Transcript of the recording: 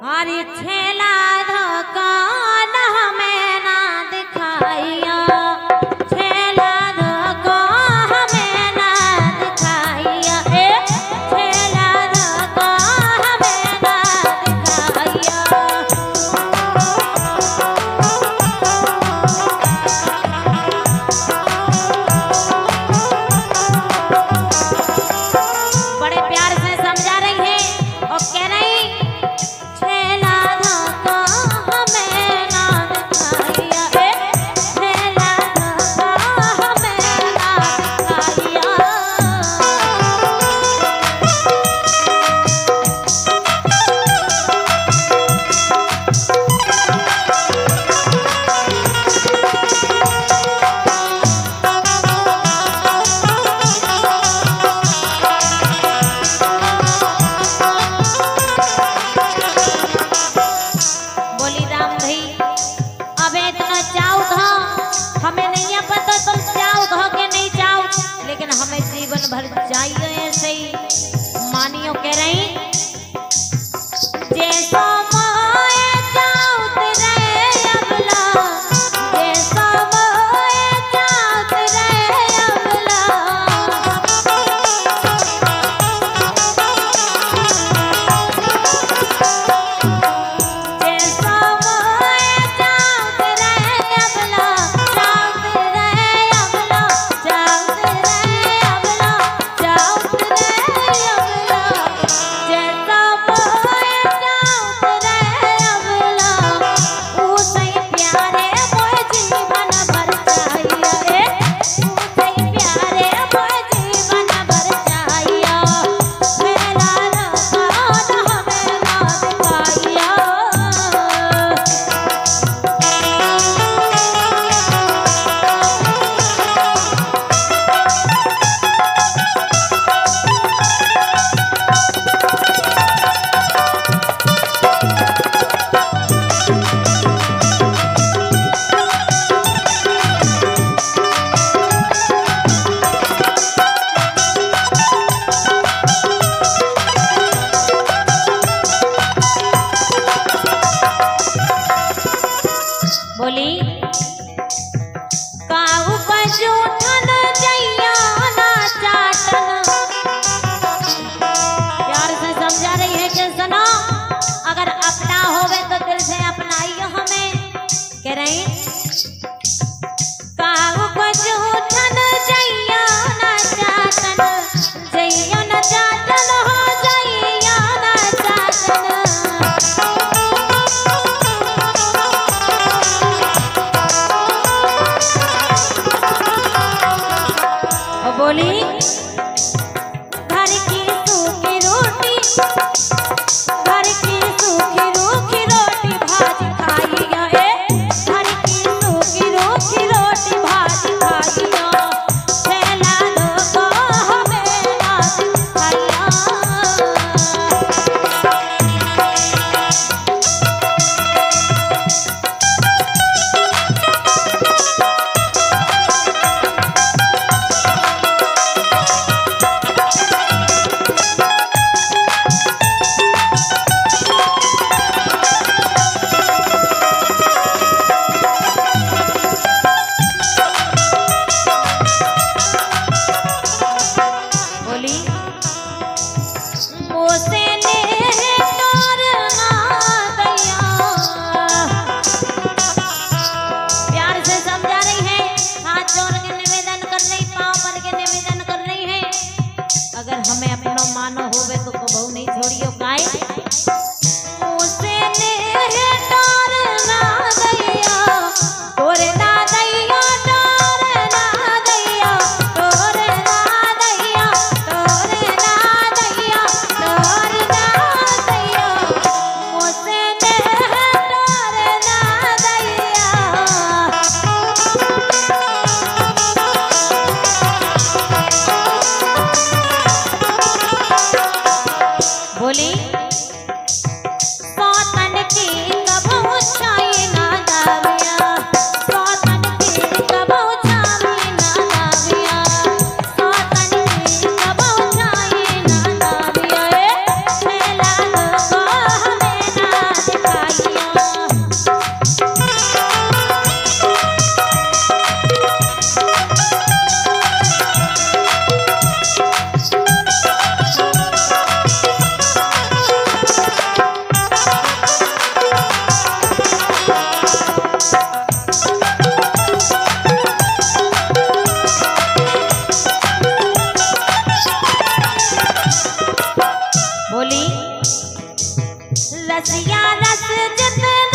अरे छेला धकान हमें ना दिखाइया, छेला धकान हमें ना दिखाइया, छेला धकान हमें ना दिखाइया। बड़े प्यार से समझा रही है और कह रही हमें नहीं पता तुम चाहो धो के नहीं चाहो, लेकिन हमें जीवन भर चाहिए ऐसे ही। मानियो कह रही जैसा मोए चाहत रे अबला, जैसा मोए चाहत रे अबला, जैसा मोए चाहत रे अबला, जैसा मोए चाहत रसिया रस जितना